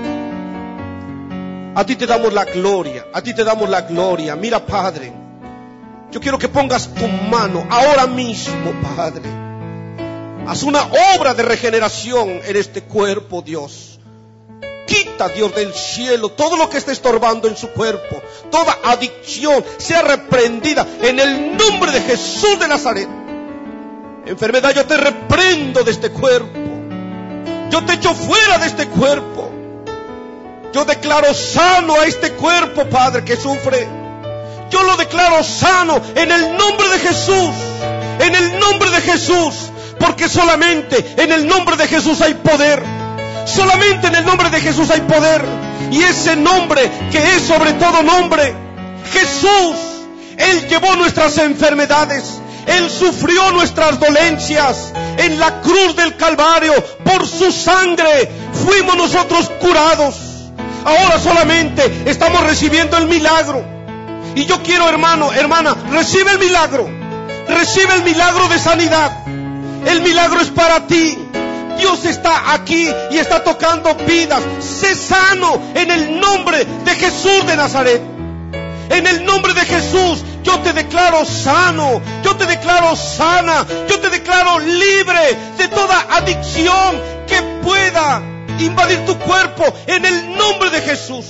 A ti te damos la gloria, a ti te damos la gloria. Mira, Padre, yo quiero que pongas tu mano ahora mismo, Padre. Haz una obra de regeneración en este cuerpo, Dios. Quita, Dios del cielo, todo lo que esté estorbando en su cuerpo. Toda adicción sea reprendida en el nombre de Jesús de Nazaret. Enfermedad, yo te reprendo de este cuerpo. Yo te echo fuera de este cuerpo. Yo declaro sano a este cuerpo, Padre, que sufre. Yo lo declaro sano en el nombre de Jesús. En el nombre de Jesús. Porque solamente en el nombre de Jesús hay poder. Solamente en el nombre de Jesús hay poder. Y ese nombre que es sobre todo nombre, Jesús, Él llevó nuestras enfermedades. Él sufrió nuestras dolencias en la cruz del Calvario. Por su sangre fuimos nosotros curados. Ahora solamente estamos recibiendo el milagro. Y yo quiero, hermano, hermana, recibe el milagro. Recibe el milagro de sanidad. El milagro es para ti. Dios está aquí y está tocando vidas. Sé sano en el nombre de Jesús de Nazaret. En el nombre de Jesús, yo te declaro sano, yo te declaro sana, yo te declaro libre de toda adicción que pueda invadir tu cuerpo, en el nombre de Jesús.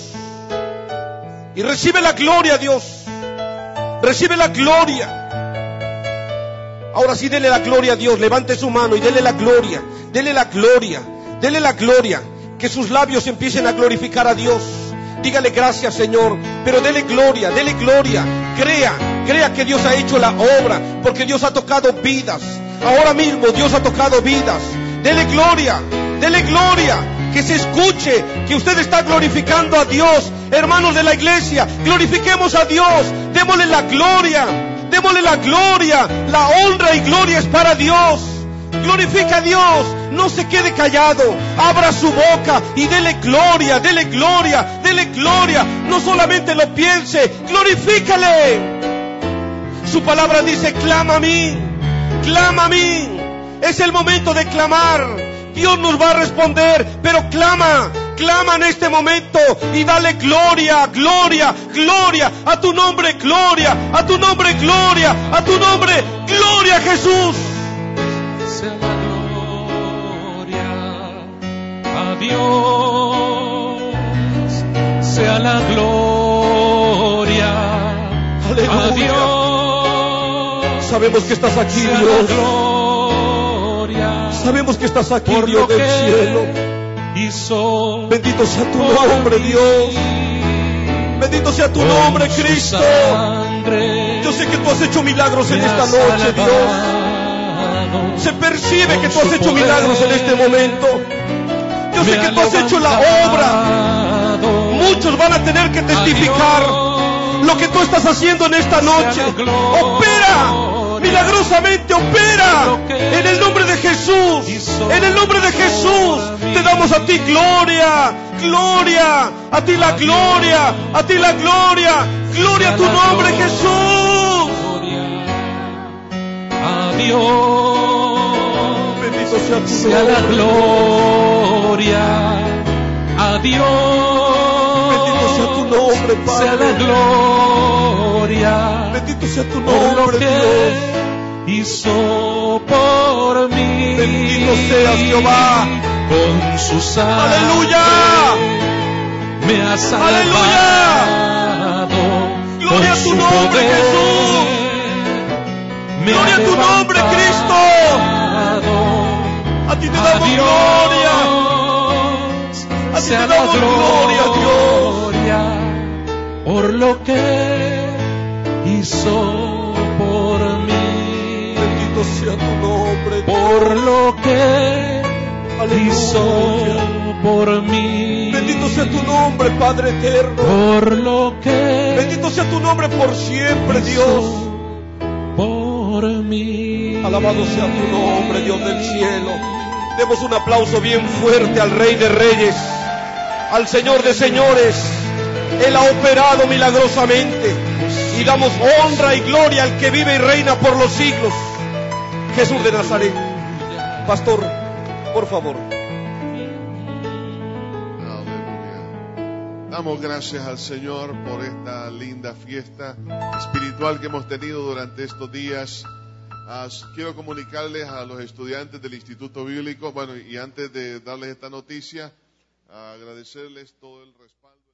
Y recibe la gloria, Dios. Recibe la gloria. Ahora sí, dele la gloria a Dios. Levante su mano y dele la gloria. Dele la gloria. Dele la gloria. Que sus labios empiecen a glorificar a Dios. Dígale gracias, Señor, pero dele gloria, dele gloria. Crea, crea que Dios ha hecho la obra, porque Dios ha tocado vidas. Ahora mismo Dios ha tocado vidas. Dele gloria, dele gloria. Que se escuche que usted está glorificando a Dios. Hermanos de la iglesia, glorifiquemos a Dios. Démosle la gloria, démosle la gloria. La honra y gloria es para Dios. Glorifica a Dios, no se quede callado, abra su boca y dele gloria, dele gloria, dele gloria. No solamente lo piense, glorifícale. Su palabra dice, clama a mí, clama a mí. Es el momento de clamar. Dios nos va a responder, pero clama, clama en este momento y dale gloria, gloria, gloria a tu nombre, gloria, a tu nombre, gloria, a tu nombre, gloria, Jesús. Sea la gloria a Dios, sea la gloria Aleluya. a Dios. Sabemos que estás aquí, sea Dios. La gloria Sabemos que estás aquí, por Dios lo del que cielo. hizo. Bendito sea tu nombre, Dios. Bendito sea tu nombre, Cristo. Yo sé que tú has hecho milagros en esta noche, Dios. Se percibe que tú has hecho milagros en este momento. Yo sé que tú has hecho la obra. Muchos van a tener que testificar lo que tú estás haciendo en esta noche. Opera, milagrosamente opera. En el nombre de Jesús, en el nombre de Jesús, te damos a ti gloria, gloria, a ti la gloria, a ti la gloria, gloria a tu nombre, Jesús. Adiós. Bendito sea tu sea nombre. la gloria a Dios. Bendito sea tu nombre, Padre. Sea la gloria Bendito sea tu por lo nombre, que Dios. hizo por mí. Bendito seas, Jehová. Con su sangre ¡Aleluya! me ha salvado. ¡Aleluya! Gloria a tu su nombre, poder, Jesús. me Gloria ha a tu nombre, Cristo. levantado. A ti te A damos Dios gloria. A ti sea te la damos gloria, Dios. gloria por lo que hizo por mí. Bendito sea tu nombre, Dios. Por lo que Aleluya. hizo por mí. Bendito sea tu nombre, Padre eterno. Por lo que Bendito sea tu nombre por siempre, hizo Dios. por mí. Alabado sea tu nombre, Dios del cielo. Demos un aplauso bien fuerte al Rey de Reyes, al Señor de Señores. Él ha operado milagrosamente y damos honra y gloria al que vive y reina por los siglos, Jesús de Nazaret. Pastor, por favor. Aleluya. Damos gracias al Señor por esta linda fiesta espiritual que hemos tenido durante estos días. Uh, quiero comunicarles a los estudiantes del Instituto Bíblico, bueno, y antes de darles esta noticia, uh, agradecerles todo el respaldo.